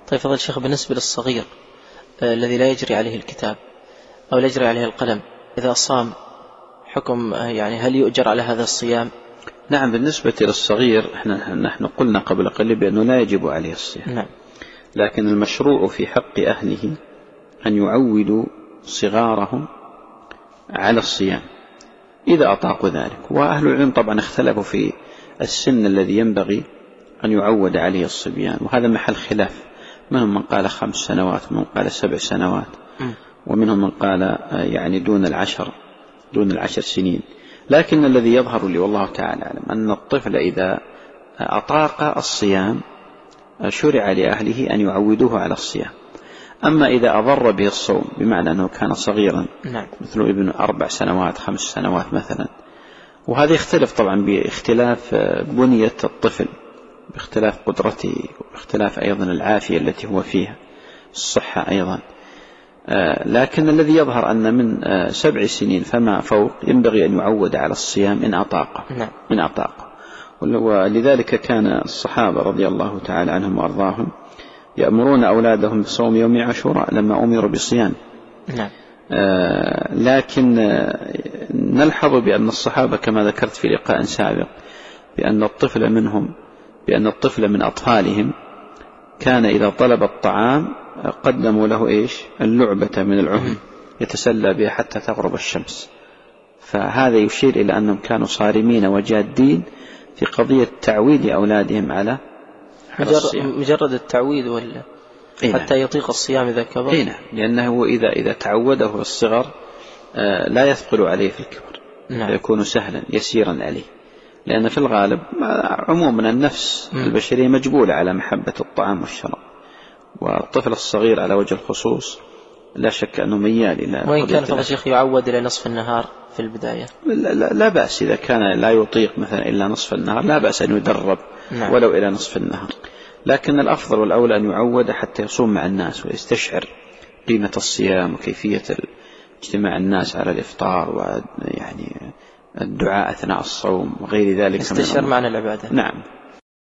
طيب فضل الشيخ، بالنسبة للصغير الذي لا يجري عليه الكتاب أو لا يجري عليه القلم، إذا صام حكم يعني هل يؤجر على هذا الصيام؟ نعم، بالنسبة للصغير نحن قلنا قبل قليل بأنه لا يجب عليه الصيام. نعم. لكن المشروع في حق أهله أن يعودوا صغارهم على الصيام إذا أطاقوا ذلك. وأهل العلم طبعا اختلفوا في السن الذي ينبغي أن يعود عليه الصبيان، وهذا محل خلاف. منهم من قال 5 سنوات، ومن قال 7 سنوات، ومنهم من قال يعني دون العشر سنين. لكن الذي يظهر لي والله تعالى أعلم أن الطفل إذا أطاق الصيام شرع لأهله أن يعودوه على الصيام. أما إذا أضر به الصوم بمعنى أنه كان صغيرا، مثل ابن 4 سنوات 5 سنوات مثلا، وهذا يختلف طبعا باختلاف بنية الطفل، باختلاف قدرته، باختلاف أيضا العافية التي هو فيها، الصحة أيضا. لكن الذي يظهر أن من 7 سنين فما فوق ينبغي أن يعود على الصيام إن أطاقه. ولذلك كان الصحابة رضي الله تعالى عنهم وأرضاهم يأمرون أولادهم بصوم يوم عاشوراء لما أمروا بصيام. لكن نلحظ بأن الصحابة كما ذكرت في لقاء سابق بأن الطفل من أطفالهم كان إذا طلب الطعام قدموا له اللعبة من العهن يتسلى بها حتى تغرب الشمس. فهذا يشير إلى أنهم كانوا صارمين وجادين في قضية تعويد أولادهم على مجرد التعويد ولا حتى يطيق الصيام إذا كبر؟ لأنه إذا تعوده في الصغر لا يثقل عليه في الكبر، فيكون سهلا يسيرا عليه. لأن في الغالب عموما النفس البشرية مجبولة على محبة الطعام والشراب، والطفل الصغير على وجه الخصوص لا شك أنه ميال إلى. وإن كان فضل الشيخ يعود إلى نصف النهار في البداية لا بأس، إذا كان لا يطيق مثلا إلا نصف النهار لا بأس أن يدرب ولو إلى نصف النهار. لكن الأفضل والأولى أن يعود حتى يصوم مع الناس ويستشعر قيمة الصيام وكيفية اجتماع الناس على الإفطار ويعني الدعاء أثناء الصوم وغير ذلك. يستشعر معنى العبادة. نعم.